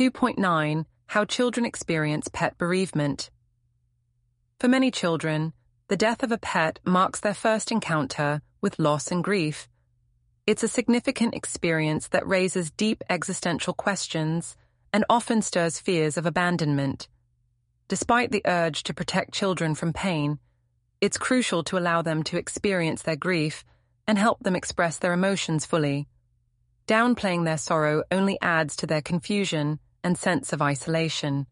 2.9 How Children Experience Pet Bereavement. For many children, the death of a pet marks their first encounter with loss and grief. It's a significant experience that raises deep existential questions and often stirs fears of abandonment. Despite the urge to protect children from pain, it's crucial to allow them to experience their grief and help them express their emotions fully. Downplaying their sorrow only adds to their confusion and sense of isolation.